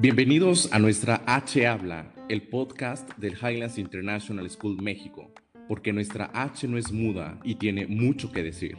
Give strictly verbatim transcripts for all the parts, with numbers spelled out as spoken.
Bienvenidos a nuestra H Habla, el podcast del Highlands International School México, porque nuestra H no es muda y tiene mucho que decir.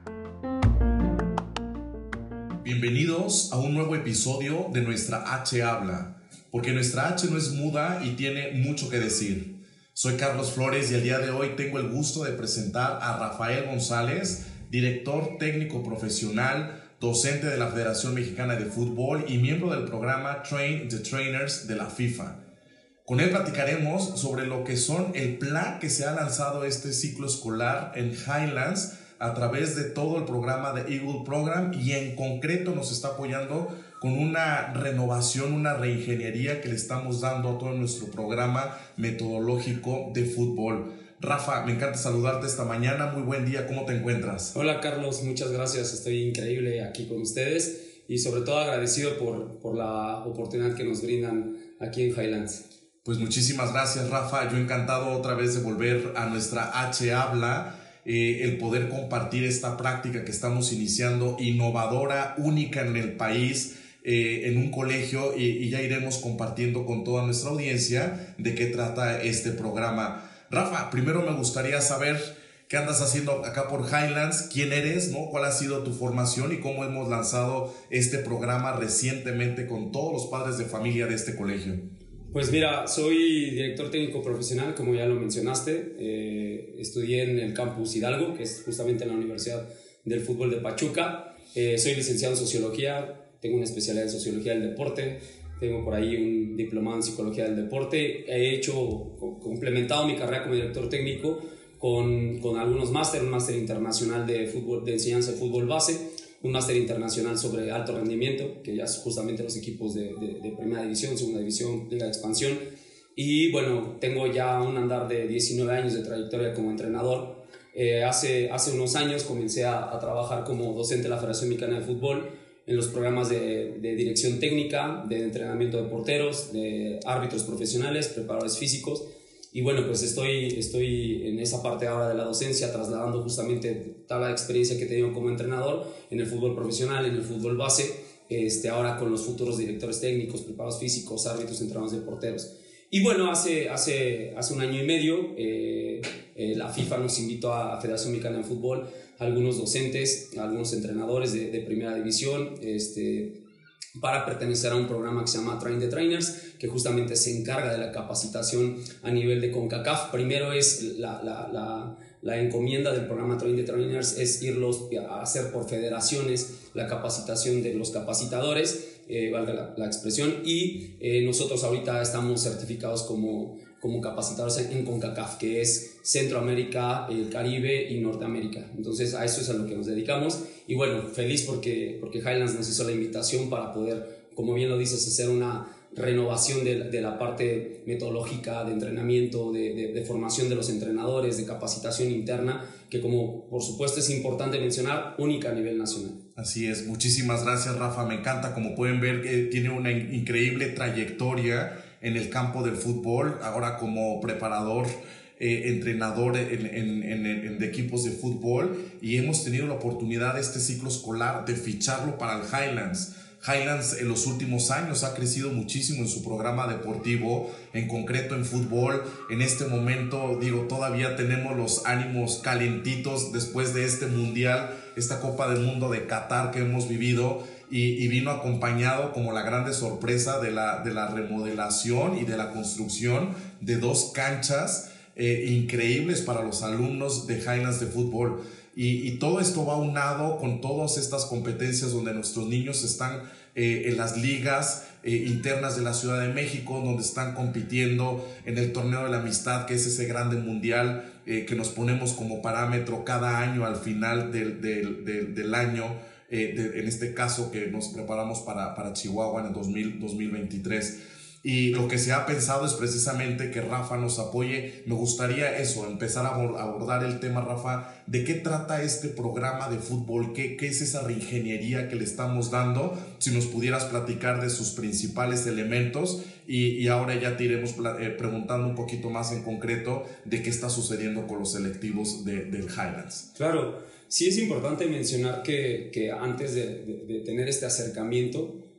Bienvenidos a un nuevo episodio de nuestra H Habla, porque nuestra H no es muda y tiene mucho que decir. Soy Carlos Flores y el día de hoy tengo el gusto de presentar a Rafael González, director técnico profesional, docente de la Federación Mexicana de Fútbol y miembro del programa Train the Trainers de la FIFA. Con él platicaremos sobre lo que son el plan que se ha lanzado este ciclo escolar en Highlands a través de todo el programa de Eagle Program, y en concreto nos está apoyando con una renovación, una reingeniería que le estamos dando a todo nuestro programa metodológico de fútbol. Rafa, me encanta saludarte esta mañana. Muy buen día, ¿cómo te encuentras? Hola Carlos, muchas gracias. Estoy increíble aquí con ustedes y sobre todo agradecido por, por la oportunidad que nos brindan aquí en Highlands. Pues muchísimas gracias, Rafa. Yo encantado otra vez de volver a nuestra H Habla, eh, el poder compartir esta práctica que estamos iniciando, innovadora, única en el país, eh, en un colegio, y, y ya iremos compartiendo con toda nuestra audiencia de qué trata este programa. Rafa, primero me gustaría saber qué andas haciendo acá por Highlands, quién eres, ¿no? ¿Cuál ha sido tu formación y cómo hemos lanzado este programa recientemente con todos los padres de familia de este colegio? Pues mira, soy director técnico profesional, como ya lo mencionaste. Eh, estudié en el campus Hidalgo, que es justamente la Universidad del Fútbol de Pachuca. Eh, soy licenciado en Sociología, tengo una especialidad en Sociología del Deporte. Tengo por ahí un diplomado en Psicología del Deporte. He hecho, complementado mi carrera como director técnico con, con algunos máster, un máster internacional de, fútbol, de enseñanza de fútbol base, un máster internacional sobre alto rendimiento, que ya es justamente los equipos de, de, de primera división, segunda división, liga de expansión. Y bueno, tengo ya un andar de diecinueve años de trayectoria como entrenador. Eh, hace, hace unos años comencé a, a trabajar como docente de la Federación Mexicana de Fútbol, en los programas de, de dirección técnica, de entrenamiento de porteros, de árbitros profesionales, preparadores físicos. Y bueno, pues estoy, estoy en esa parte ahora de la docencia, trasladando justamente toda la experiencia que he tenido como entrenador en el fútbol profesional, en el fútbol base, este, ahora con los futuros directores técnicos, preparadores físicos, árbitros, entrenadores de porteros. Y bueno, hace, hace, hace un año y medio eh, eh, la FIFA nos invitó a la Federación Mexicana de Fútbol, algunos docentes, algunos entrenadores de, de primera división, este, para pertenecer a un programa que se llama Train the Trainers, que justamente se encarga de la capacitación a nivel de CONCACAF. Primero es la, la, la, la encomienda del programa Train the Trainers, es irlos a hacer por federaciones la capacitación de los capacitadores, eh, valga la, la expresión, y eh, nosotros ahorita estamos certificados como, como capacitadores en, en CONCACAF, que es Centroamérica, el Caribe y Norteamérica. Entonces a eso es a lo que nos dedicamos, y bueno, feliz porque, porque Highlands nos hizo la invitación para poder, como bien lo dices, hacer una renovación de, de la parte metodológica, de entrenamiento, de, de, de formación de los entrenadores, de capacitación interna, que como por supuesto es importante mencionar, única a nivel nacional. Así es, muchísimas gracias, Rafa, me encanta. Como pueden ver, eh, tiene una in- increíble trayectoria en el campo del fútbol, ahora como preparador, eh, entrenador en, en, en, en de equipos de fútbol, y hemos tenido la oportunidad este ciclo escolar de ficharlo para el Highlands. Highlands en los últimos años ha crecido muchísimo en su programa deportivo, en concreto en fútbol. En este momento, digo, todavía tenemos los ánimos calentitos después de este mundial, esta Copa del Mundo de Qatar que hemos vivido, y, y vino acompañado como la grande sorpresa de la, de la remodelación y de la construcción de dos canchas eh, increíbles para los alumnos de Highlands de fútbol. Y, y todo esto va unado con todas estas competencias donde nuestros niños están eh, en las ligas eh, internas de la Ciudad de México, donde están compitiendo en el torneo de la amistad, que es ese grande mundial eh, que nos ponemos como parámetro cada año al final del, del, del, del año, eh, de, en este caso que nos preparamos para, para Chihuahua en el dos mil veintitrés. Y lo que se ha pensado es precisamente que Rafa nos apoye. Me gustaría eso, empezar a abordar el tema, Rafa, de qué trata este programa de fútbol, qué, qué es esa reingeniería que le estamos dando, si nos pudieras platicar de sus principales elementos, y, y ahora ya te iremos eh, preguntando un poquito más en concreto de qué está sucediendo con los selectivos de, del Highlands. Claro, sí es importante mencionar que, que antes de, de, de tener este acercamiento,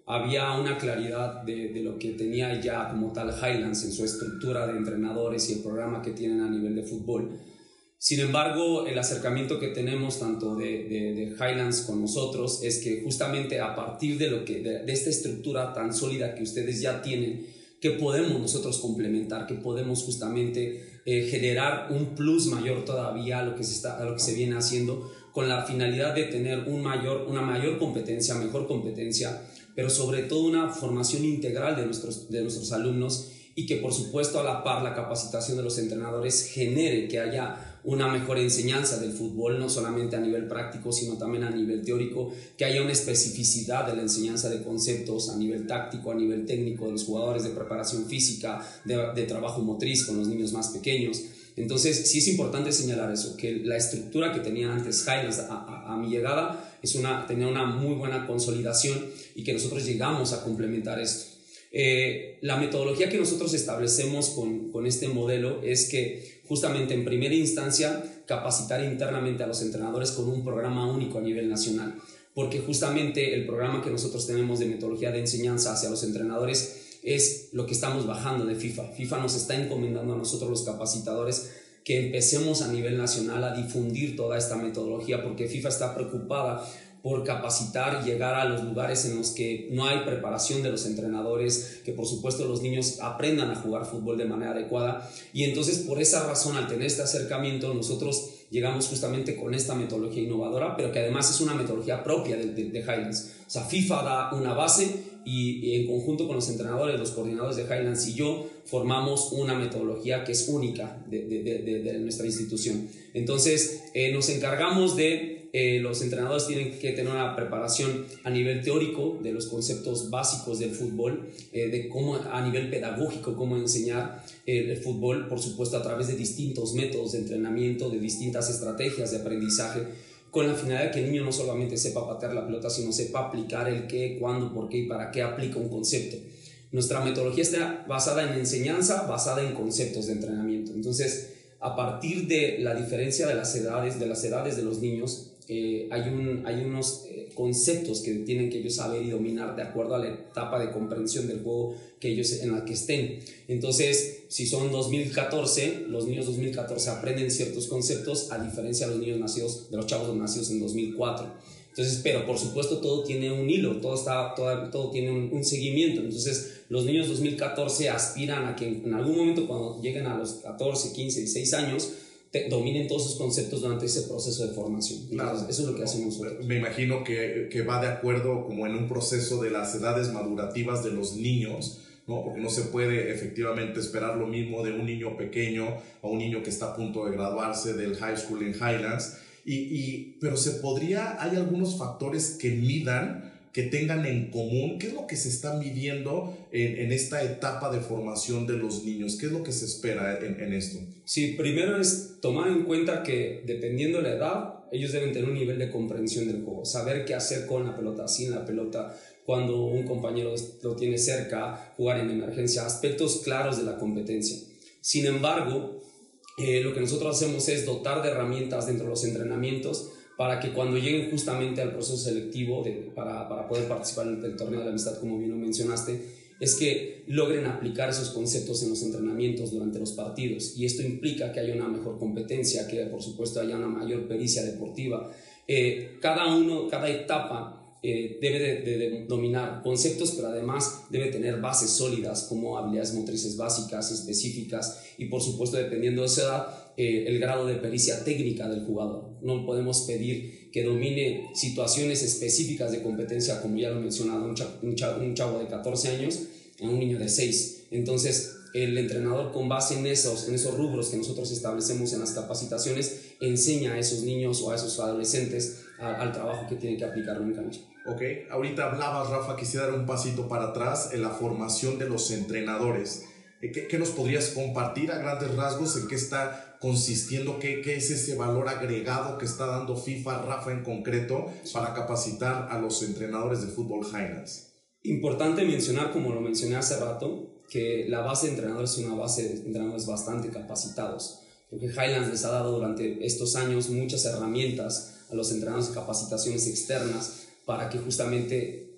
había una claridad de, de lo que tenía ya como tal Highlands en su estructura de entrenadores y el programa que tienen a nivel de fútbol. Sin embargo, el acercamiento que tenemos tanto de, de, de Highlands con nosotros es que justamente a partir de, lo que, de, de esta estructura tan sólida que ustedes ya tienen, que podemos nosotros complementar, que podemos justamente eh, generar un plus mayor todavía a lo que se, está, a lo que se viene haciendo, con la finalidad de tener un mayor, una mayor competencia, mejor competencia, pero sobre todo una formación integral de nuestros, de nuestros alumnos, y que por supuesto a la par la capacitación de los entrenadores genere que haya una mejor enseñanza del fútbol, no solamente a nivel práctico, sino también a nivel teórico, que haya una especificidad de la enseñanza de conceptos a nivel táctico, a nivel técnico de los jugadores, de preparación física, de, de trabajo motriz con los niños más pequeños. Entonces sí es importante señalar eso, que la estructura que tenía antes Highlands a, a, a mi llegada es una, tenía una muy buena consolidación, y que nosotros llegamos a complementar esto. Eh, la metodología que nosotros establecemos con, con este modelo es que justamente en primera instancia capacitar internamente a los entrenadores con un programa único a nivel nacional, porque justamente el programa que nosotros tenemos de metodología de enseñanza hacia los entrenadores es lo que estamos bajando de FIFA. FIFA nos está encomendando a nosotros los capacitadores que empecemos a nivel nacional a difundir toda esta metodología, porque FIFA está preocupada por capacitar y llegar a los lugares en los que no hay preparación de los entrenadores, que por supuesto los niños aprendan a jugar fútbol de manera adecuada. Y entonces por esa razón, al tener este acercamiento, nosotros llegamos justamente con esta metodología innovadora, pero que además es una metodología propia de, de, de Highlands. O sea, FIFA da una base y, y en conjunto con los entrenadores, los coordinadores de Highlands y yo, formamos una metodología que es única de, de, de, de, de nuestra institución. Entonces, eh, nos encargamos de... Eh, los entrenadores tienen que tener una preparación a nivel teórico de los conceptos básicos del fútbol, eh, de cómo a nivel pedagógico, cómo enseñar eh, el fútbol, por supuesto a través de distintos métodos de entrenamiento, de distintas estrategias de aprendizaje, con la finalidad de que el niño no solamente sepa patear la pelota, sino sepa aplicar el qué, cuándo, por qué y para qué aplica un concepto. Nuestra metodología está basada en enseñanza, basada en conceptos de entrenamiento. Entonces, a partir de la diferencia de las edades, de las edades de los niños, Eh, hay, un, hay unos eh, conceptos que tienen que ellos saber y dominar de acuerdo a la etapa de comprensión del juego que ellos, en la que estén. Entonces, si son dos mil catorce, los niños dos mil catorce aprenden ciertos conceptos, a diferencia de los niños nacidos, de los chavos nacidos en dos mil cuatro. Entonces, pero por supuesto todo tiene un hilo, todo, está, todo, todo tiene un, un seguimiento. Entonces, los niños dos mil catorce aspiran a que en algún momento, cuando lleguen a los catorce, quince y seis años, te, dominen todos sus conceptos durante ese proceso de formación. Entonces, claro, eso es lo que hacemos nosotros. Me imagino que, que va de acuerdo como en un proceso de las edades madurativas de los niños, ¿no? Porque no se puede efectivamente esperar lo mismo de un niño pequeño a un niño que está a punto de graduarse del high school en Highlands. Y, y, pero se podría, hay algunos factores que midan, que tengan en común. ¿Qué es lo que se está midiendo en, en esta etapa de formación de los niños? ¿Qué es lo que se espera en, en esto? Sí, primero es tomar en cuenta que dependiendo de la edad, ellos deben tener un nivel de comprensión del juego, saber qué hacer con la pelota, sin la pelota, cuando un compañero lo tiene cerca, jugar en emergencia, aspectos claros de la competencia. Sin embargo, eh, lo que nosotros hacemos es dotar de herramientas dentro de los entrenamientos para que cuando lleguen justamente al proceso selectivo de, para, para poder participar en el torneo de la amistad, como bien lo mencionaste, es que logren aplicar esos conceptos en los entrenamientos durante los partidos, y esto implica que haya una mejor competencia, que por supuesto haya una mayor pericia deportiva. Eh, cada uno, cada etapa eh, debe de, de, de dominar conceptos, pero además debe tener bases sólidas como habilidades motrices básicas, específicas, y por supuesto, dependiendo de esa edad, eh, el grado de pericia técnica del jugador. No podemos pedir que domine situaciones específicas de competencia, como ya lo he mencionado, un chavo, un chavo, un chavo de catorce años a un niño de seis. Entonces, el entrenador, con base en esos, en esos rubros que nosotros establecemos en las capacitaciones, enseña a esos niños o a esos adolescentes a, al trabajo que tienen que aplicar en cancha. Ok, ahorita hablabas, Rafa, quisiera dar un pasito para atrás en la formación de los entrenadores. ¿Qué, qué nos podrías compartir a grandes rasgos? ¿En qué está consistiendo? ¿Qué, qué es ese valor agregado que está dando FIFA, Rafa en concreto, para capacitar a los entrenadores de fútbol Highlands? Importante mencionar, como lo mencioné hace rato, que la base de entrenadores es una base de entrenadores bastante capacitados, porque Highlands les ha dado durante estos años muchas herramientas a los entrenadores de capacitaciones externas para que justamente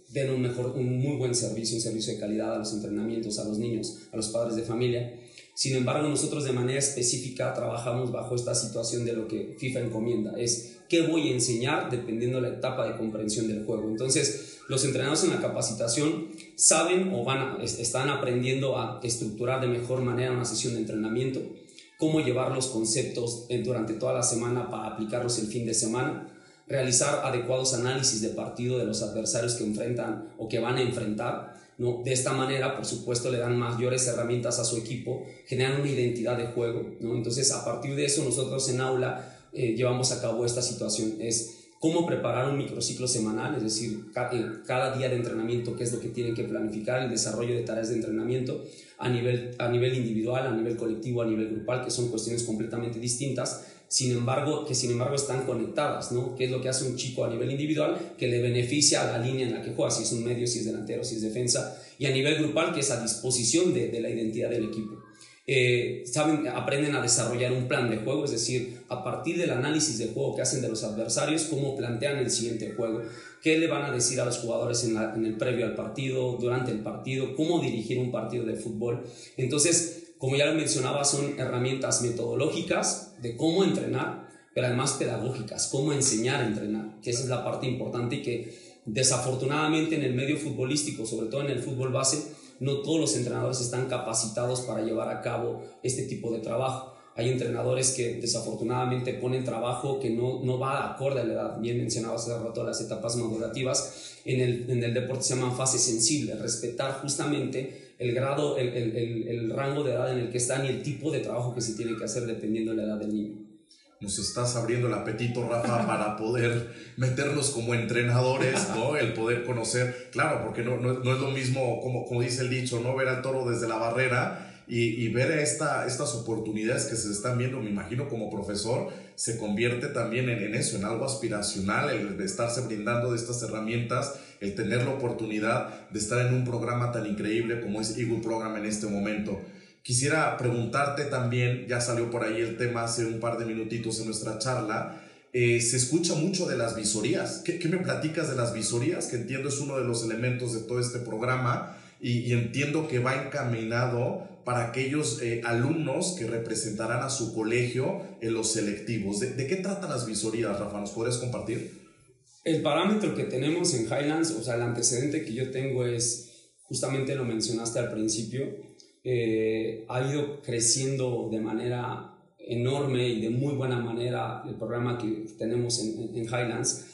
den un, mejor, un muy buen servicio, un servicio de calidad a los entrenamientos, a los niños, a los padres de familia. Sin embargo, nosotros de manera específica trabajamos bajo esta situación de lo que FIFA encomienda, es qué voy a enseñar dependiendo de la etapa de comprensión del juego. Entonces, los entrenadores en la capacitación saben o van a, están aprendiendo a estructurar de mejor manera una sesión de entrenamiento, cómo llevar los conceptos durante toda la semana para aplicarlos el fin de semana, realizar adecuados análisis de partido de los adversarios que enfrentan o que van a enfrentar, ¿no? De esta manera, por supuesto, le dan mayores herramientas a su equipo, generan una identidad de juego, ¿no? Entonces, a partir de eso, nosotros en aula eh, llevamos a cabo esta situación, es cómo preparar un microciclo semanal, es decir, ca cada día de entrenamiento, qué es lo que tienen que planificar, el desarrollo de tareas de entrenamiento a nivel, a nivel individual, a nivel colectivo, a nivel grupal, que son cuestiones completamente distintas, sin embargo, que sin embargo están conectadas, ¿no? ¿Qué es lo que hace un chico a nivel individual que le beneficia a la línea en la que juega, si es un medio, si es delantero, si es defensa, y a nivel grupal, que es a disposición de, de la identidad del equipo? Eh, saben, aprenden a desarrollar un plan de juego, es decir, a partir del análisis de juego que hacen de los adversarios, cómo plantean el siguiente juego, qué le van a decir a los jugadores en, la, en el previo al partido, durante el partido, cómo dirigir un partido de fútbol. Entonces, como ya lo mencionaba, son herramientas metodológicas de cómo entrenar, pero además pedagógicas, cómo enseñar a entrenar, que esa es la parte importante y que desafortunadamente en el medio futbolístico, sobre todo en el fútbol base, no todos los entrenadores están capacitados para llevar a cabo este tipo de trabajo. Hay entrenadores que desafortunadamente ponen trabajo que no, no va acorde a la edad. Bien mencionabas hace rato las etapas madurativas. En el, en el deporte se llaman fases sensibles, respetar justamente el grado, el, el, el, el rango de edad en el que están y el tipo de trabajo que se tiene que hacer dependiendo de la edad del niño. Nos estás abriendo el apetito, Rafa, para poder meternos como entrenadores, ¿no? El poder conocer, claro, porque no, no, no es lo mismo, como, como dice el dicho, ¿no? Ver al toro desde la barrera y, y ver esta, estas oportunidades que se están viendo, me imagino como profesor, se convierte también en, en eso, en algo aspiracional, el de estarse brindando de estas herramientas, el tener la oportunidad de estar en un programa tan increíble como es Eagle Program en este momento. Quisiera preguntarte también, ya salió por ahí el tema hace un par de minutitos en nuestra charla, eh, se escucha mucho de las visorías. ¿Qué, ¿Qué me platicas de las visorías? Que entiendo es uno de los elementos de todo este programa y, y entiendo que va encaminado para aquellos eh, alumnos que representarán a su colegio en los selectivos. ¿De, de qué tratan las visorías, Rafa? ¿Nos podrías compartir? El parámetro que tenemos en Highlands, o sea, el antecedente que yo tengo es, justamente lo mencionaste al principio, Eh, ha ido creciendo de manera enorme y de muy buena manera el programa que tenemos en, en Highlands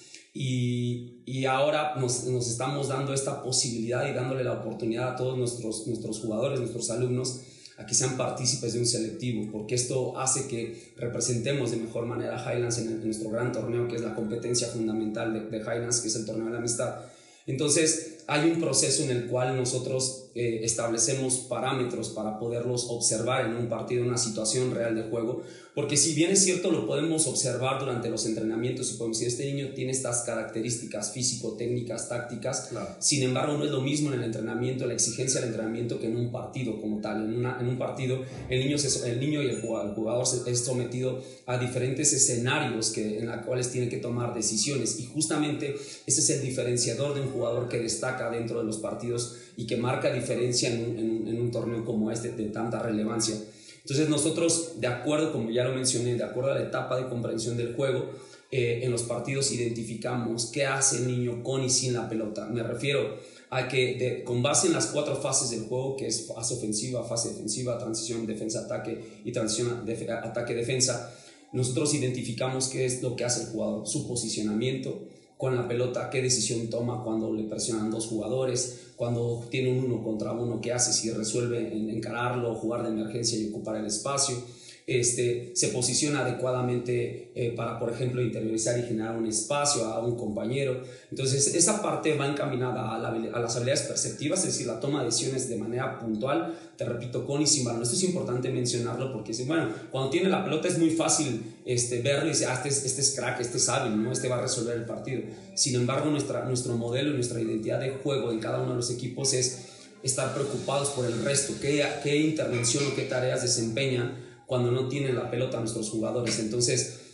y, y ahora nos, nos estamos dando esta posibilidad y dándole la oportunidad a todos nuestros, nuestros jugadores, nuestros alumnos, a que sean partícipes de un selectivo, porque esto hace que representemos de mejor manera a Highlands en, el, en nuestro gran torneo, que es la competencia fundamental de, de Highlands, que es el torneo de la amistad. Entonces, hay un proceso en el cual nosotros eh, establecemos parámetros para poderlos observar en un partido, en una situación real de juego, porque si bien es cierto, lo podemos observar durante los entrenamientos y podemos decir, este niño tiene estas características físico-técnicas, tácticas, claro. Sin embargo, no es lo mismo en el entrenamiento, la exigencia del entrenamiento que en un partido como tal. En, una, en un partido, el niño, se, el niño y el jugador, el jugador se, es sometido a diferentes escenarios que, en los cuales tiene que tomar decisiones, y justamente ese es el diferenciador de un jugador que destaca dentro de los partidos y que marca diferencia en un, en un, en un torneo como este de tanta relevancia. Entonces nosotros, de acuerdo, como ya lo mencioné, de acuerdo a la etapa de comprensión del juego, eh, en los partidos identificamos qué hace el niño con y sin la pelota. Me refiero a que de, con base en las cuatro fases del juego, que es fase ofensiva, fase defensiva, transición, defensa, ataque y transición, def, ataque, defensa, nosotros identificamos qué es lo que hace el jugador, su posicionamiento con la pelota, qué decisión toma cuando le presionan dos jugadores, cuando tiene un uno contra uno, qué hace si resuelve encararlo, jugar de emergencia y ocupar el espacio. Este, se posiciona adecuadamente eh, para, por ejemplo, interiorizar y generar un espacio a un compañero. Entonces, esa parte va encaminada a, la, a las habilidades perceptivas, es decir, la toma de decisiones de manera puntual, te repito, con y sin balón. Esto es importante mencionarlo porque, bueno, cuando tiene la pelota es muy fácil este, verlo y decir, ah, este es, este es crack, este es hábil, ¿no? Este va a resolver el partido. Sin embargo, nuestra, nuestro modelo y nuestra identidad de juego en cada uno de los equipos es estar preocupados por el resto, qué, qué intervención o qué tareas desempeñan cuando no tienen la pelota nuestros jugadores. Entonces,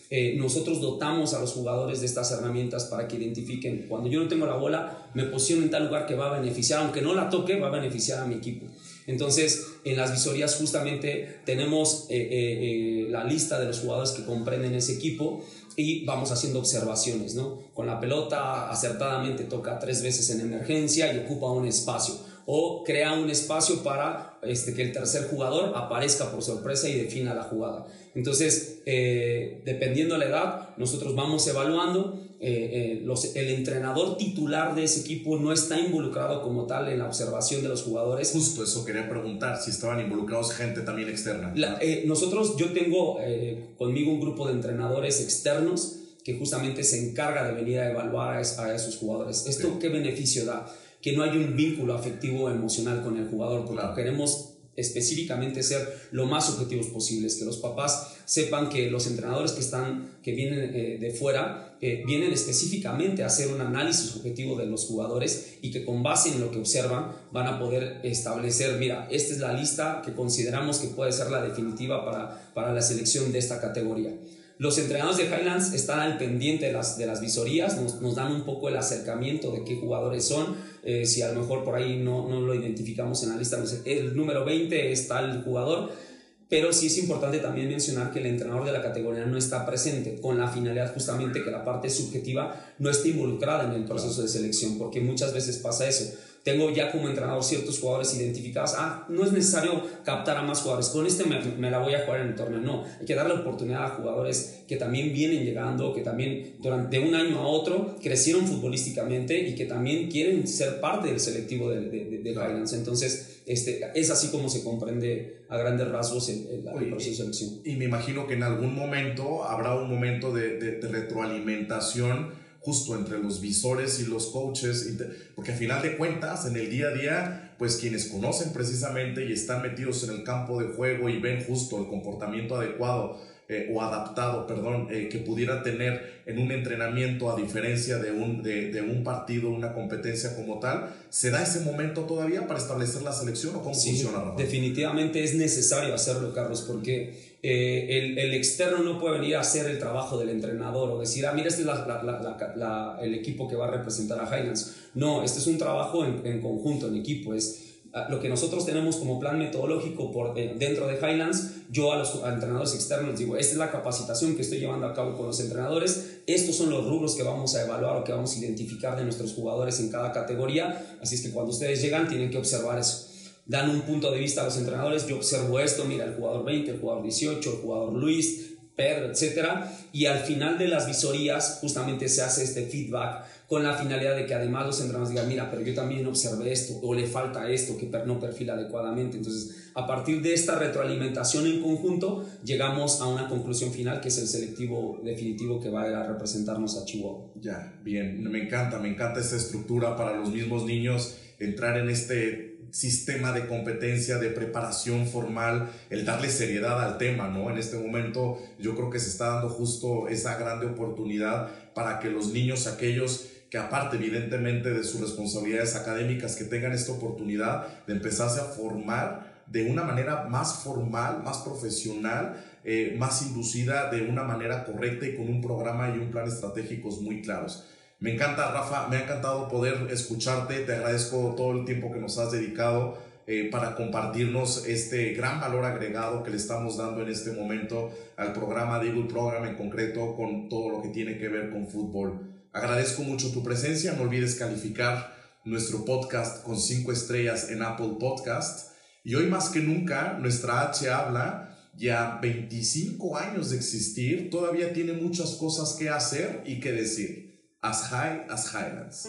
eh, nosotros dotamos a los jugadores de estas herramientas para que identifiquen, cuando yo no tengo la bola, me posiciono en tal lugar que va a beneficiar, aunque no la toque, va a beneficiar a mi equipo. Entonces, en las visorías justamente tenemos eh, eh, eh, la lista de los jugadores que comprenden ese equipo y vamos haciendo observaciones, ¿no? Con la pelota acertadamente toca tres veces en emergencia y ocupa un espacio, o crea un espacio para este, que el tercer jugador aparezca por sorpresa y defina la jugada. Entonces, eh, dependiendo de la edad, nosotros vamos evaluando. Eh, eh, los, el entrenador titular de ese equipo no está involucrado como tal en la observación de los jugadores. Justo eso quería preguntar, si estaban involucrados gente también externa. La, eh, nosotros, yo tengo eh, conmigo un grupo de entrenadores externos que justamente se encarga de venir a evaluar a, es, a esos jugadores. ¿Esto okay. qué beneficio da? Que no hay un vínculo afectivo o emocional con el jugador, porque claro. queremos específicamente ser lo más objetivos posibles, que los papás sepan que los entrenadores que, están, que vienen eh, de fuera eh, vienen específicamente a hacer un análisis objetivo de los jugadores y que con base en lo que observan van a poder establecer, mira, esta es la lista que consideramos que puede ser la definitiva para, para la selección de esta categoría. Los entrenadores de Highlands están al pendiente de las, de las visorías, nos, nos dan un poco el acercamiento de qué jugadores son, eh, si a lo mejor por ahí no, no lo identificamos en la lista, no sé, el número veinte es tal jugador, pero sí es importante también mencionar que el entrenador de la categoría no está presente, con la finalidad justamente que la parte subjetiva no esté involucrada en el proceso de selección, porque muchas veces pasa eso. Tengo ya como entrenador ciertos jugadores identificados. Ah, no es necesario captar a más jugadores. Con este me, me la voy a jugar en el torneo. No, hay que darle oportunidad a jugadores que también vienen llegando, que también durante un año a otro crecieron futbolísticamente y que también quieren ser parte del selectivo de, de, de, de Highlands. Entonces, este, es así como se comprende a grandes rasgos el, el, el proceso de selección. Y, y me imagino que en algún momento habrá un momento de, de, de retroalimentación justo entre los visores y los coaches, porque al final de cuentas, en el día a día, pues quienes conocen precisamente y están metidos en el campo de juego y ven justo el comportamiento adecuado eh, o adaptado, perdón, eh, que pudiera tener en un entrenamiento a diferencia de un, de, de un partido, una competencia como tal, ¿se da ese momento todavía para establecer la selección o cómo sí, funciona, Rafa? Definitivamente es necesario hacerlo, Carlos, porque eh, el, el externo no puede venir a hacer el trabajo del entrenador o decir, ah, mira, este es la, la, la, la, la, el equipo que va a representar a Highlands. No, este es un trabajo en, en conjunto, en equipo, es lo que nosotros tenemos como plan metodológico por, eh, dentro de Highlands. Yo a los a entrenadores externos les digo, esta es la capacitación que estoy llevando a cabo con los entrenadores, estos son los rubros que vamos a evaluar o que vamos a identificar de nuestros jugadores en cada categoría, así es que cuando ustedes llegan tienen que observar eso. Dan un punto de vista a los entrenadores, yo observo esto, mira, el jugador veinte, el jugador dieciocho, el jugador Luis, Pedro, etcétera, y al final de las visorías justamente se hace este feedback con la finalidad de que además los entrenadores digan, mira, pero yo también observé esto, o le falta esto, que no perfila adecuadamente. Entonces, a partir de esta retroalimentación en conjunto, llegamos a una conclusión final, que es el selectivo definitivo que va a representarnos a Chihuahua. Ya, bien, me encanta, me encanta esta estructura para los mismos niños, entrar en este sistema de competencia, de preparación formal, el darle seriedad al tema, ¿no? En este momento yo creo que se está dando justo esa grande oportunidad para que los niños, aquellos que aparte evidentemente de sus responsabilidades académicas, que tengan esta oportunidad de empezarse a formar de una manera más formal, más profesional, eh, más inducida, de una manera correcta y con un programa y un plan estratégicos muy claros. Me encanta, Rafa, me ha encantado poder escucharte, te agradezco todo el tiempo que nos has dedicado eh, para compartirnos este gran valor agregado que le estamos dando en este momento al programa de Eagle Program, en concreto con todo lo que tiene que ver con fútbol. Agradezco mucho tu presencia, no olvides calificar nuestro podcast con cinco estrellas en Apple Podcast, y hoy más que nunca nuestra H habla, ya veinticinco años de existir, todavía tiene muchas cosas que hacer y que decir. As high as Highlands.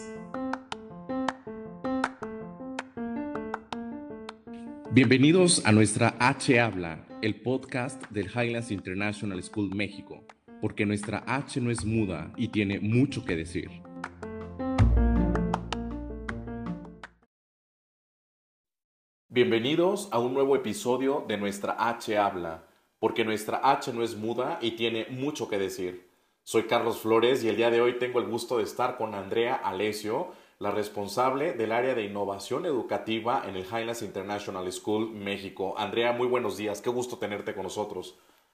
Bienvenidos a nuestra H Habla, el podcast del Highlands International School México, porque nuestra H no es muda y tiene mucho que decir. Bienvenidos a un nuevo episodio de nuestra H Habla, porque nuestra H no es muda y tiene mucho que decir. Soy Carlos Flores y el día de hoy tengo el gusto de estar con Andrea Alessio, la responsable del área de innovación educativa en el Highlands International School México. Andrea, muy buenos días, qué gusto tenerte con nosotros.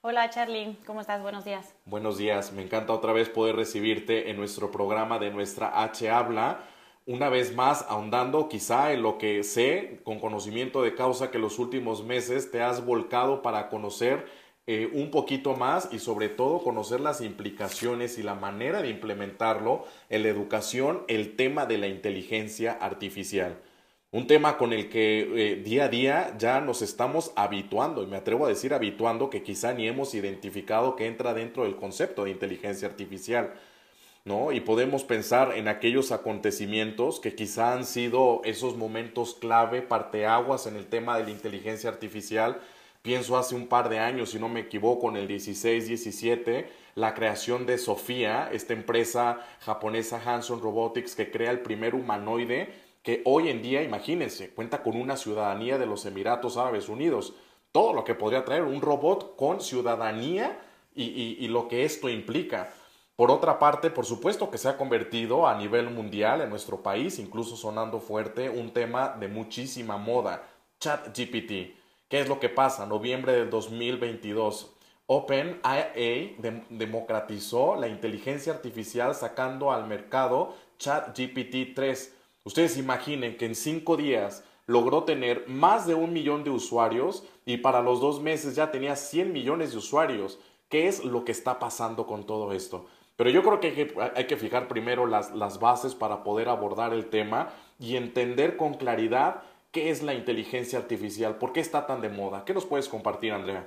Hola Charlie, ¿cómo estás? Buenos días. Buenos días, me encanta otra vez poder recibirte en nuestro programa de nuestra H Habla, una vez más ahondando quizá en lo que sé con conocimiento de causa que los últimos meses te has volcado para conocer eh, un poquito más y sobre todo conocer las implicaciones y la manera de implementarlo en la educación, el tema de la inteligencia artificial. Un tema con el que eh, día a día ya nos estamos habituando, y me atrevo a decir habituando, que quizá ni hemos identificado que entra dentro del concepto de inteligencia artificial, ¿no? Y podemos pensar en aquellos acontecimientos que quizá han sido esos momentos clave, parteaguas en el tema de la inteligencia artificial. Pienso hace un par de años, si no me equivoco, en el dieciséis diecisiete, la creación de Sofía, esta empresa japonesa Hanson Robotics que crea el primer humanoide que hoy en día, imagínense, cuenta con una ciudadanía de los Emiratos Árabes Unidos. Todo lo que podría traer un robot con ciudadanía y, y, y lo que esto implica. Por otra parte, por supuesto que se ha convertido a nivel mundial en nuestro país, incluso sonando fuerte, un tema de muchísima moda, ChatGPT. ¿Qué es lo que pasa? Noviembre del dos mil veintidós. OpenAI de- democratizó la inteligencia artificial sacando al mercado ChatGPT tres. Ustedes imaginen que en cinco días logró tener más de un millón de usuarios y para los dos meses ya tenía cien millones de usuarios. ¿Qué es lo que está pasando con todo esto? Pero yo creo que hay que, hay que fijar primero las, las bases para poder abordar el tema y entender con claridad qué es la inteligencia artificial, por qué está tan de moda. ¿Qué nos puedes compartir, Andrea?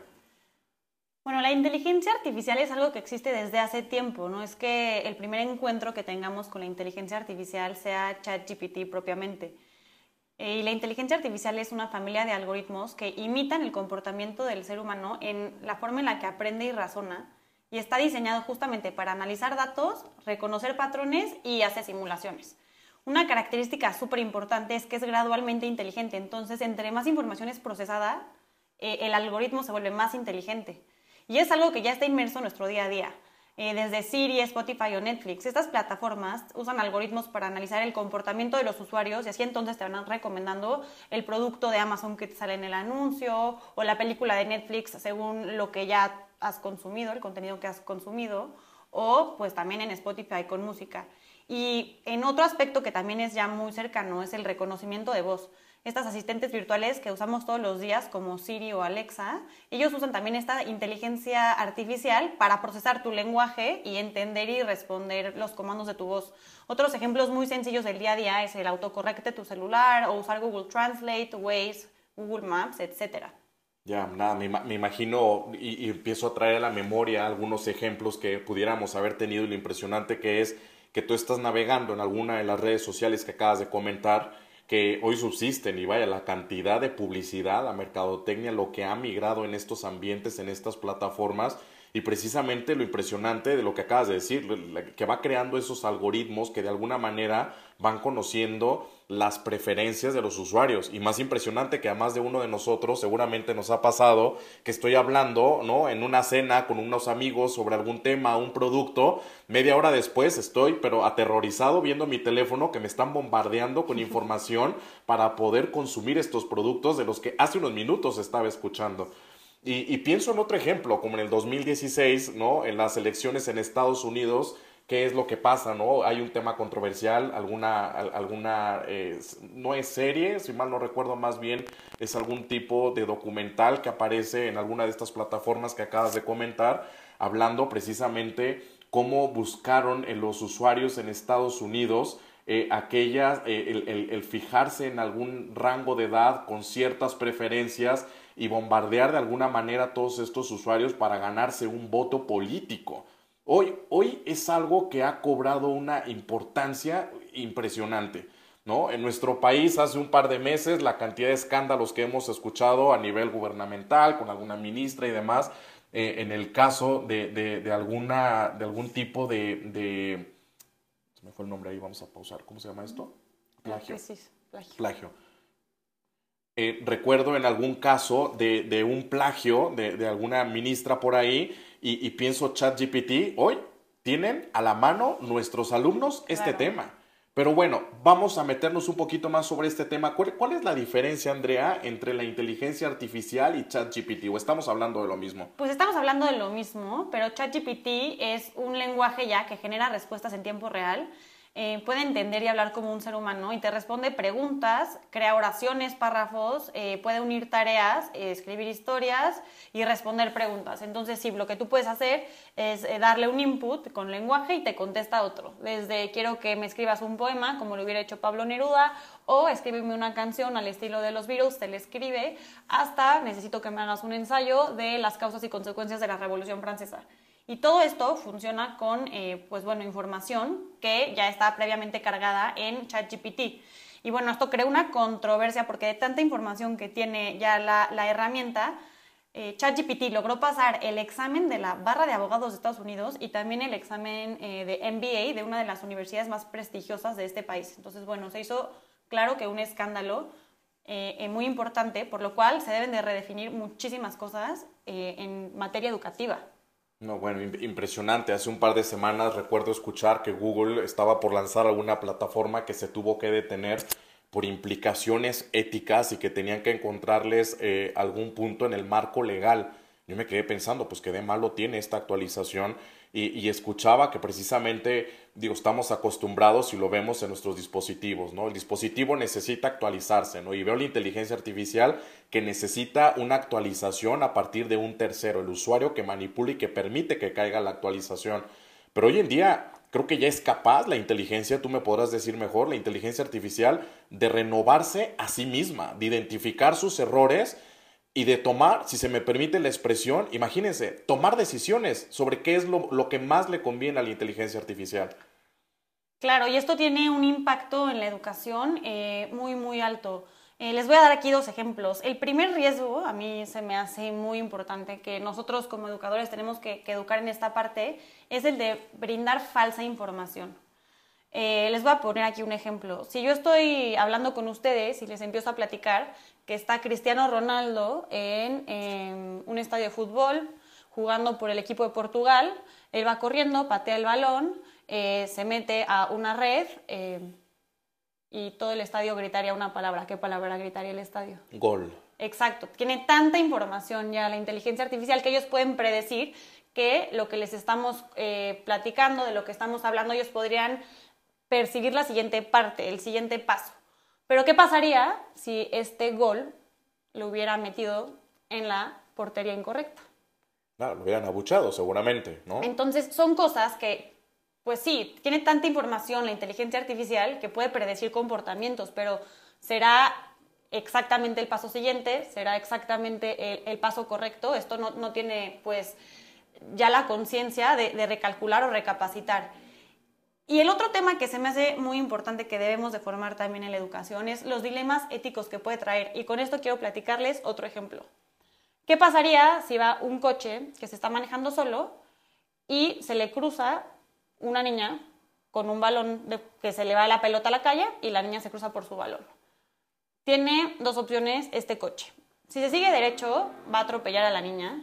Bueno, la inteligencia artificial es algo que existe desde hace tiempo, no es que el primer encuentro que tengamos con la inteligencia artificial sea ChatGPT propiamente. Eh, Y la inteligencia artificial es una familia de algoritmos que imitan el comportamiento del ser humano en la forma en la que aprende y razona, y está diseñado justamente para analizar datos, reconocer patrones y hacer simulaciones. Una característica súper importante es que es gradualmente inteligente, entonces entre más información es procesada, eh, el algoritmo se vuelve más inteligente. Y es algo que ya está inmerso en nuestro día a día. Eh, desde Siri, Spotify o Netflix, estas plataformas usan algoritmos para analizar el comportamiento de los usuarios y así entonces te van recomendando el producto de Amazon que te sale en el anuncio o la película de Netflix según lo que ya has consumido, el contenido que has consumido, o pues también en Spotify con música. Y en otro aspecto que también es ya muy cercano es el reconocimiento de voz. Estas asistentes virtuales que usamos todos los días como Siri o Alexa, ellos usan también esta inteligencia artificial para procesar tu lenguaje y entender y responder los comandos de tu voz. Otros ejemplos muy sencillos del día a día es el autocorrecte de tu celular o usar Google Translate, Waze, Google Maps, etcétera. Ya, nada, me, ima- me imagino y, y empiezo a traer a la memoria algunos ejemplos que pudiéramos haber tenido y lo impresionante que es que tú estás navegando en alguna de las redes sociales que acabas de comentar, que hoy subsisten y vaya la cantidad de publicidad, la mercadotecnia, lo que ha migrado en estos ambientes, en estas plataformas y precisamente lo impresionante de lo que acabas de decir, la- que va creando esos algoritmos que de alguna manera van conociendo las preferencias de los usuarios y más impresionante que a más de uno de nosotros seguramente nos ha pasado que estoy hablando, ¿no? En una cena con unos amigos sobre algún tema, un producto, media hora después estoy pero aterrorizado viendo mi teléfono que me están bombardeando con información para poder consumir estos productos de los que hace unos minutos estaba escuchando. Y, y pienso en otro ejemplo, como en el dos mil dieciséis, ¿no? En las elecciones en Estados Unidos, ¿qué es lo que pasa, no? Hay un tema controversial, alguna, al- alguna, eh, s- no es serie, si mal no recuerdo, más bien es algún tipo de documental que aparece en alguna de estas plataformas que acabas de comentar, hablando precisamente cómo buscaron en los usuarios en Estados Unidos eh, aquellas, eh, el, el- el fijarse en algún rango de edad con ciertas preferencias y bombardear de alguna manera a todos estos usuarios para ganarse un voto político. Hoy, hoy es algo que ha cobrado una importancia impresionante, ¿no? En nuestro país hace un par de meses la cantidad de escándalos que hemos escuchado a nivel gubernamental con alguna ministra y demás, eh, en el caso de, de, de, alguna, de algún tipo de, de... Se me fue el nombre ahí, vamos a pausar. ¿Cómo se llama esto? Plagio. Pues sí, plagio. Plagio. Eh, recuerdo en algún caso de, de un plagio de, de alguna ministra por ahí y, y pienso ChatGPT, hoy tienen a la mano nuestros alumnos este Claro. tema. Pero bueno, vamos a meternos un poquito más sobre este tema. ¿Cuál, cuál es la diferencia, Andrea, entre la inteligencia artificial y ChatGPT? ¿O estamos hablando de lo mismo? Pues estamos hablando de lo mismo, pero ChatGPT es un lenguaje ya que genera respuestas en tiempo real. Eh, puede entender y hablar como un ser humano y te responde preguntas, crea oraciones, párrafos, eh, puede unir tareas, eh, escribir historias y responder preguntas. Entonces, sí, lo que tú puedes hacer es eh, darle un input con lenguaje y te contesta otro. Desde quiero que me escribas un poema, como lo hubiera hecho Pablo Neruda, o escríbeme una canción al estilo de los Beatles, te le escribe, hasta necesito que me hagas un ensayo de las causas y consecuencias de la Revolución Francesa. Y todo esto funciona con, eh, pues bueno, información que ya está previamente cargada en ChatGPT. Y bueno, esto crea una controversia porque de tanta información que tiene ya la, la herramienta, eh, ChatGPT logró pasar el examen de la barra de abogados de Estados Unidos y también el examen eh, de M B A de una de las universidades más prestigiosas de este país. Entonces, bueno, se hizo claro que un escándalo eh, eh, muy importante, por lo cual se deben de redefinir muchísimas cosas eh, en materia educativa. No, bueno, impresionante. Hace un par de semanas recuerdo escuchar que Google estaba por lanzar alguna plataforma que se tuvo que detener por implicaciones éticas y que tenían que encontrarles eh, algún punto en el marco legal. Yo me quedé pensando, pues qué de malo tiene esta actualización y, y escuchaba que precisamente, digo, estamos acostumbrados y lo vemos en nuestros dispositivos, ¿no? El dispositivo necesita actualizarse, ¿no? Y veo la inteligencia artificial que necesita una actualización a partir de un tercero, el usuario que manipula y que permite que caiga la actualización. Pero hoy en día creo que ya es capaz la inteligencia, tú me podrás decir mejor, la inteligencia artificial de renovarse a sí misma, de identificar sus errores y de tomar, si se me permite la expresión, imagínense, tomar decisiones sobre qué es lo, lo que más le conviene a la inteligencia artificial. Claro, y esto tiene un impacto en la educación eh, muy, muy alto. Eh, les voy a dar aquí dos ejemplos. El primer riesgo, a mí se me hace muy importante que nosotros como educadores tenemos que, que educar en esta parte, es el de brindar falsa información. Eh, les voy a poner aquí un ejemplo. Si yo estoy hablando con ustedes y les empiezo a platicar que está Cristiano Ronaldo en, en un estadio de fútbol jugando por el equipo de Portugal, él va corriendo, patea el balón, eh, se mete a una red eh, y todo el estadio gritaría una palabra. ¿Qué palabra gritaría el estadio? Gol. Exacto. Tiene tanta información ya la inteligencia artificial que ellos pueden predecir que lo que les estamos eh, platicando, de lo que estamos hablando, ellos podrían perseguir la siguiente parte, el siguiente paso. Pero ¿qué pasaría si este gol lo hubiera metido en la portería incorrecta? Claro, lo hubieran abuchado seguramente, ¿no? Entonces son cosas que, pues sí, tiene tanta información la inteligencia artificial que puede predecir comportamientos, pero ¿será exactamente el paso siguiente? ¿Será exactamente el, el paso correcto? Esto no, no tiene, pues, ya la conciencia de, de recalcular o recapacitar. Y el otro tema que se me hace muy importante que debemos de formar también en la educación es los dilemas éticos que puede traer. Y con esto quiero platicarles otro ejemplo. ¿Qué pasaría si va un coche que se está manejando solo y se le cruza una niña con un balón de, que se le va la pelota a la calle y la niña se cruza por su balón? Tiene dos opciones este coche. Si se sigue derecho, va a atropellar a la niña.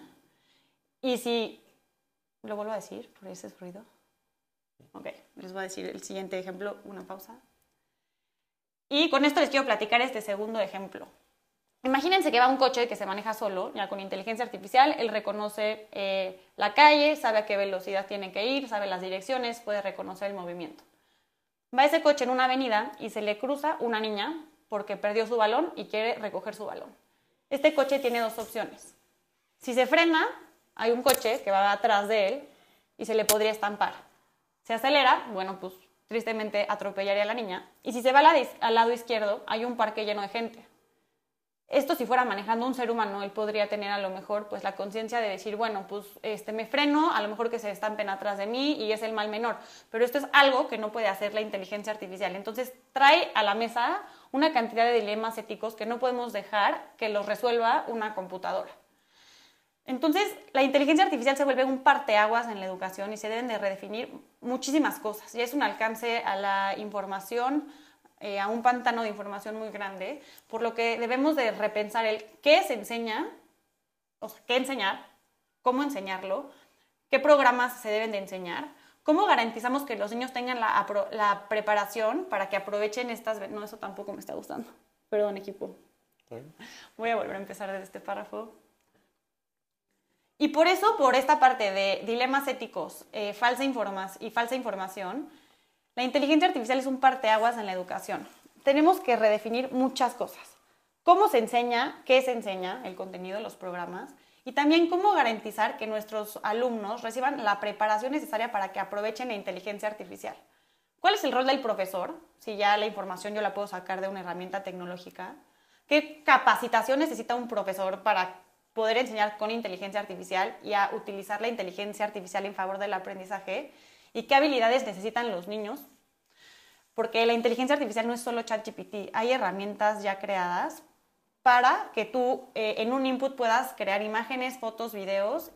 Y si... ¿Lo vuelvo a decir? Por ese ruido. Ok, les voy a decir el siguiente ejemplo, una pausa. Y con esto les quiero platicar este segundo ejemplo. Imagínense que va un coche que se maneja solo, ya con inteligencia artificial, él reconoce eh, la calle, sabe a qué velocidad tiene que ir, sabe las direcciones, puede reconocer el movimiento. Va ese coche en una avenida y se le cruza una niña porque perdió su balón y quiere recoger su balón. Este coche tiene dos opciones. Si se frena, hay un coche que va atrás de él y se le podría estampar. Se acelera, bueno, pues tristemente atropellaría a la niña. Y si se va al lado izquierdo, hay un parque lleno de gente. Esto si fuera manejando un ser humano, él podría tener a lo mejor pues la conciencia de decir, bueno, pues este, me freno, a lo mejor que se estampen atrás de mí y es el mal menor. Pero esto es algo que no puede hacer la inteligencia artificial. Entonces trae a la mesa una cantidad de dilemas éticos que no podemos dejar que los resuelva una computadora. Entonces, la inteligencia artificial se vuelve un parteaguas en la educación y se deben de redefinir muchísimas cosas. Ya es un alcance a la información, eh, a un pantano de información muy grande, por lo que debemos de repensar el qué se enseña, o sea, qué enseñar, cómo enseñarlo, qué programas se deben de enseñar, ¿Cómo garantizamos que los niños tengan la, la preparación para que aprovechen estas... No, eso tampoco me está gustando. Perdón, equipo. ¿Sí? Voy a volver a empezar desde este párrafo. Y por eso, por esta parte de dilemas éticos, eh, falsa informas y falsa información, la inteligencia artificial es un parteaguas en la educación. Tenemos que redefinir muchas cosas. Cómo se enseña, qué se enseña, el contenido de los programas, y también cómo garantizar que nuestros alumnos reciban la preparación necesaria para que aprovechen la inteligencia artificial. ¿Cuál es el rol del profesor? Si ya la información yo la puedo sacar de una herramienta tecnológica. ¿Qué capacitación necesita un profesor para poder enseñar con inteligencia artificial y a utilizar la inteligencia artificial en favor del aprendizaje? ¿Y qué habilidades necesitan los niños? Porque la inteligencia artificial no es solo ChatGPT, hay herramientas ya creadas para que tú eh, en un input puedas crear imágenes, fotos, videos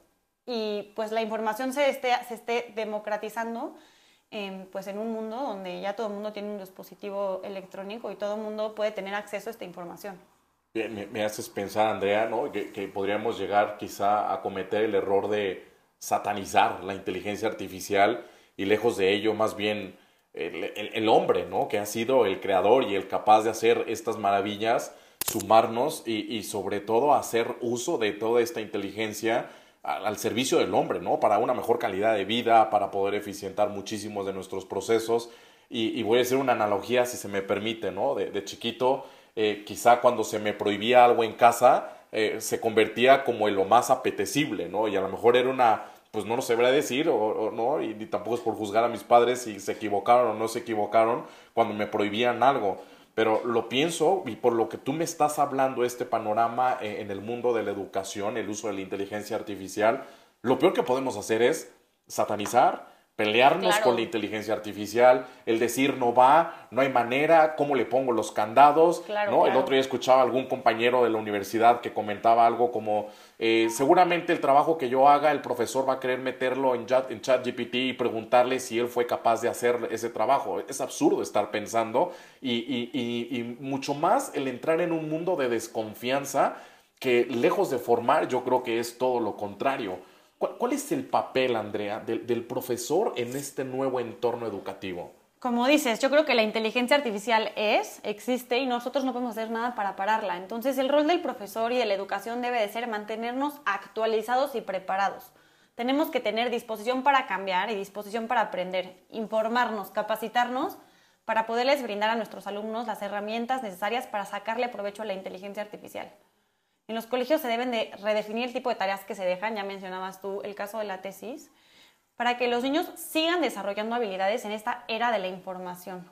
y pues la información se esté, se esté democratizando eh, pues en un mundo donde ya todo el mundo tiene un dispositivo electrónico y todo el mundo puede tener acceso a esta información. Bien, me, me haces pensar, Andrea, ¿no? que, que podríamos llegar quizá a cometer el error de satanizar la inteligencia artificial y lejos de ello más bien el, el, el hombre, ¿no? que ha sido el creador y el capaz de hacer estas maravillas, sumarnos y, y sobre todo hacer uso de toda esta inteligencia al, al servicio del hombre, ¿no? Para una mejor calidad de vida, para poder eficientar muchísimos de nuestros procesos. Y, y voy a hacer una analogía, si se me permite, ¿no? De, de chiquito, eh, quizá cuando se me prohibía algo en casa, eh, se convertía como en lo más apetecible, ¿no? Y a lo mejor era una, pues no lo sabría decir, o, o no, y, y tampoco es por juzgar a mis padres si se equivocaron o no se equivocaron cuando me prohibían algo. Pero lo pienso, y por lo que tú me estás hablando, este panorama en el mundo de la educación, el uso de la inteligencia artificial, lo peor que podemos hacer es satanizar, pelearnos claro. con la inteligencia artificial, el decir no va, no hay manera, cómo le pongo los candados, claro, ¿no? Claro. El otro día escuchaba a algún compañero de la universidad que comentaba algo como, eh, seguramente el trabajo que yo haga, el profesor va a querer meterlo en chat, en ChatGPT y preguntarle si él fue capaz de hacer ese trabajo. Es absurdo estar pensando y, y, y, y mucho más el entrar en un mundo de desconfianza que lejos de formar, yo creo que es todo lo contrario. ¿Cuál, ¿Cuál es el papel, Andrea, del, del profesor en este nuevo entorno educativo? Como dices, yo creo que la inteligencia artificial es, existe y nosotros no podemos hacer nada para pararla. Entonces, el rol del profesor y de la educación debe de ser mantenernos actualizados y preparados. Tenemos que tener disposición para cambiar y disposición para aprender, informarnos, capacitarnos para poderles brindar a nuestros alumnos las herramientas necesarias para sacarle provecho a la inteligencia artificial. En los colegios se deben de redefinir el tipo de tareas que se dejan, ya mencionabas tú el caso de la tesis, para que los niños sigan desarrollando habilidades en esta era de la información.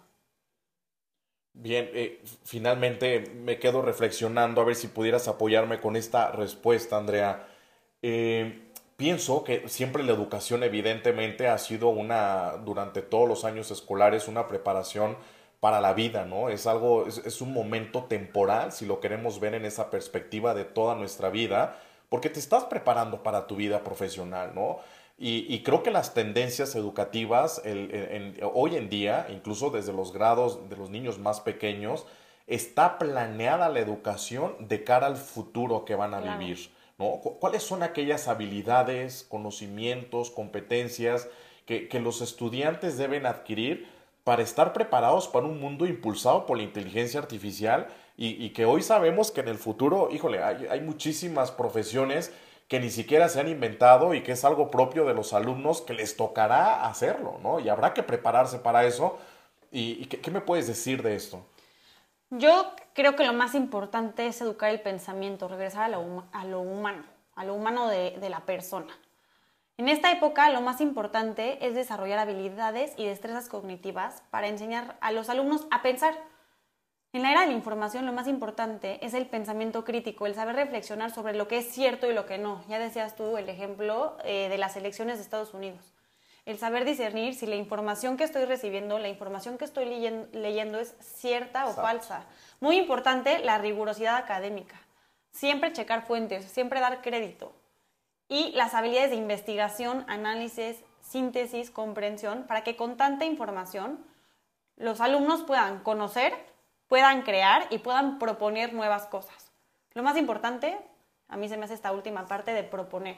Bien, eh, finalmente me quedo reflexionando a ver si pudieras apoyarme con esta respuesta, Andrea. Eh, pienso que siempre la educación evidentemente ha sido una, durante todos los años escolares, una preparación para la vida, ¿no? Es algo, es, es un momento temporal, si lo queremos ver en esa perspectiva de toda nuestra vida, porque te estás preparando para tu vida profesional, ¿no? Y, y creo que las tendencias educativas el, en, en, hoy en día, incluso desde los grados de los niños más pequeños, está planeada la educación de cara al futuro que van a Claro. vivir, ¿no? ¿Cuáles son aquellas habilidades, conocimientos, competencias que, que los estudiantes deben adquirir para estar preparados para un mundo impulsado por la inteligencia artificial y, y que hoy sabemos que en el futuro, híjole, hay, hay muchísimas profesiones que ni siquiera se han inventado y que es algo propio de los alumnos que les tocará hacerlo, ¿no? Y habrá que prepararse para eso. ¿Y, y qué, qué me puedes decir de esto? Yo creo que lo más importante es educar el pensamiento, regresar a lo, a lo humano, a lo humano de, de la persona. En esta época lo más importante es desarrollar habilidades y destrezas cognitivas para enseñar a los alumnos a pensar. En la era de la información lo más importante es el pensamiento crítico, el saber reflexionar sobre lo que es cierto y lo que no. Ya decías tú el ejemplo eh, de las elecciones de Estados Unidos. El saber discernir si la información que estoy recibiendo, la información que estoy leyendo, leyendo es cierta o Exacto. falsa. Muy importante la rigurosidad académica. Siempre checar fuentes, siempre dar crédito. Y las habilidades de investigación, análisis, síntesis, comprensión, para que con tanta información los alumnos puedan conocer, puedan crear y puedan proponer nuevas cosas. Lo más importante, a mí se me hace esta última parte de proponer.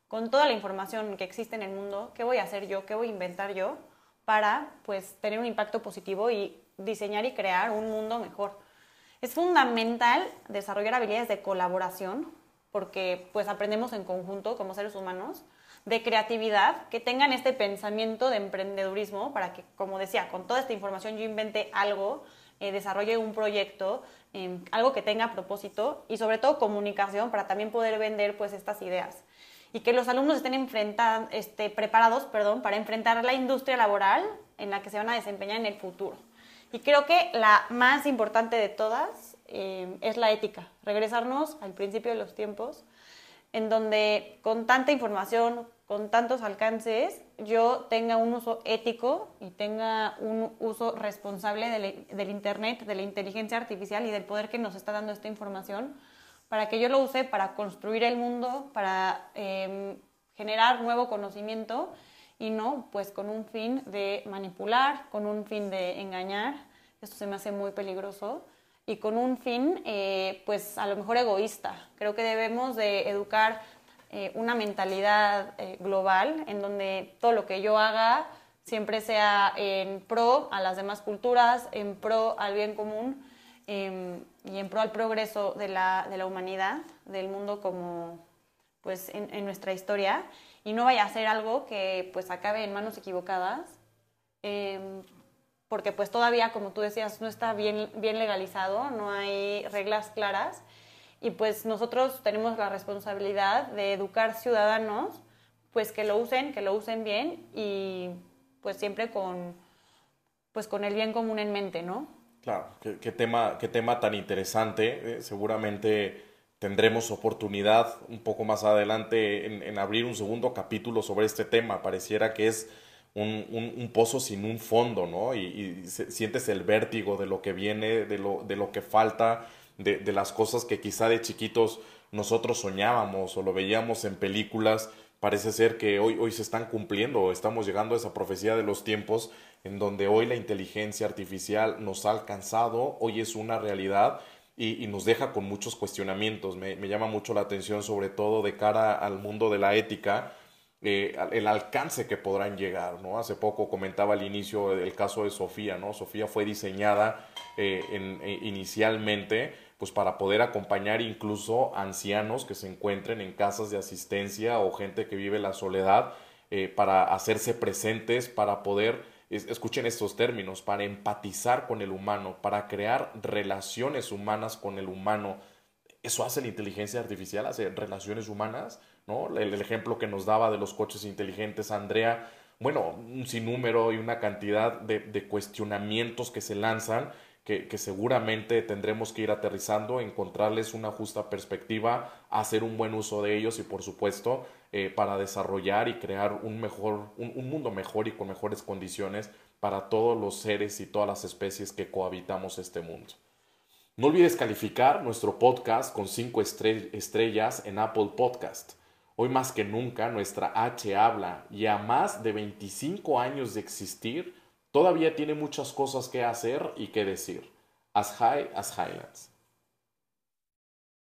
con toda la información que existe en el mundo, ¿qué voy a hacer yo? ¿Qué voy a inventar yo para pues tener un impacto positivo y diseñar y crear un mundo mejor? Es fundamental desarrollar habilidades de colaboración porque pues aprendemos en conjunto como seres humanos, de creatividad, que tengan este pensamiento de emprendedurismo para que, como decía, con toda esta información yo invente algo, eh, desarrolle un proyecto, eh, algo que tenga propósito y sobre todo comunicación para también poder vender pues estas ideas. Y que los alumnos estén enfrentan, este, preparados perdón, para enfrentar la industria laboral en la que se van a desempeñar en el futuro. Y creo que la más importante de todas eh, es la ética. Regresarnos al principio de los tiempos, en donde con tanta información, con tantos alcances, yo tenga un uso ético y tenga un uso responsable del, del Internet, de la inteligencia artificial y del poder que nos está dando esta información, para que yo lo use para construir el mundo, para eh, generar nuevo conocimiento y no pues con un fin de manipular, con un fin de engañar. Esto se me hace muy peligroso y con un fin eh, pues a lo mejor egoísta. Creo que debemos de educar eh, una mentalidad eh, global en donde todo lo que yo haga siempre sea en pro a las demás culturas, en pro al bien común eh, y en pro al progreso de la, de la humanidad, del mundo como pues en, en nuestra historia, y no vaya a ser algo que pues acabe en manos equivocadas, eh, porque pues todavía, como tú decías, no está bien, bien legalizado, no hay reglas claras, y pues nosotros tenemos la responsabilidad de educar ciudadanos, pues que lo usen, que lo usen bien, y pues siempre con, pues con el bien común en mente, ¿no? Claro, qué, qué tema, qué tema tan interesante. Eh, seguramente tendremos oportunidad un poco más adelante en, en abrir un segundo capítulo sobre este tema. Pareciera que es un, un, un pozo sin un fondo, ¿no? Y, y se, sientes el vértigo de lo que viene, de lo, de lo que falta, de, de las cosas que quizá de chiquitos nosotros soñábamos o lo veíamos en películas. Parece ser que hoy, hoy se están cumpliendo, estamos llegando a esa profecía de los tiempos en donde hoy la inteligencia artificial nos ha alcanzado, hoy es una realidad y, y nos deja con muchos cuestionamientos. Me, me llama mucho la atención, sobre todo de cara al mundo de la ética, eh, el alcance que podrán llegar, ¿no? Hace poco comentaba al inicio el caso de Sofía, ¿no? Sofía fue diseñada eh, en, eh, inicialmente pues para poder acompañar incluso ancianos que se encuentren en casas de asistencia o gente que vive la soledad, eh, para hacerse presentes, para poder, es, escuchen estos términos, para empatizar con el humano, para crear relaciones humanas con el humano. Eso hace la inteligencia artificial, hace relaciones humanas, ¿no? El, el ejemplo que nos daba de los coches inteligentes, Andrea, bueno, un sinnúmero y una cantidad de, de cuestionamientos que se lanzan, Que, que seguramente tendremos que ir aterrizando, encontrarles una justa perspectiva, hacer un buen uso de ellos y por supuesto eh, para desarrollar y crear un, mejor, un, un mundo mejor y con mejores condiciones para todos los seres y todas las especies que cohabitamos este mundo. No olvides calificar nuestro podcast con cinco estre- estrellas en Apple Podcast. Hoy más que nunca nuestra H habla y a más de veinticinco años de existir, todavía tiene muchas cosas que hacer y que decir. As high as Highlands.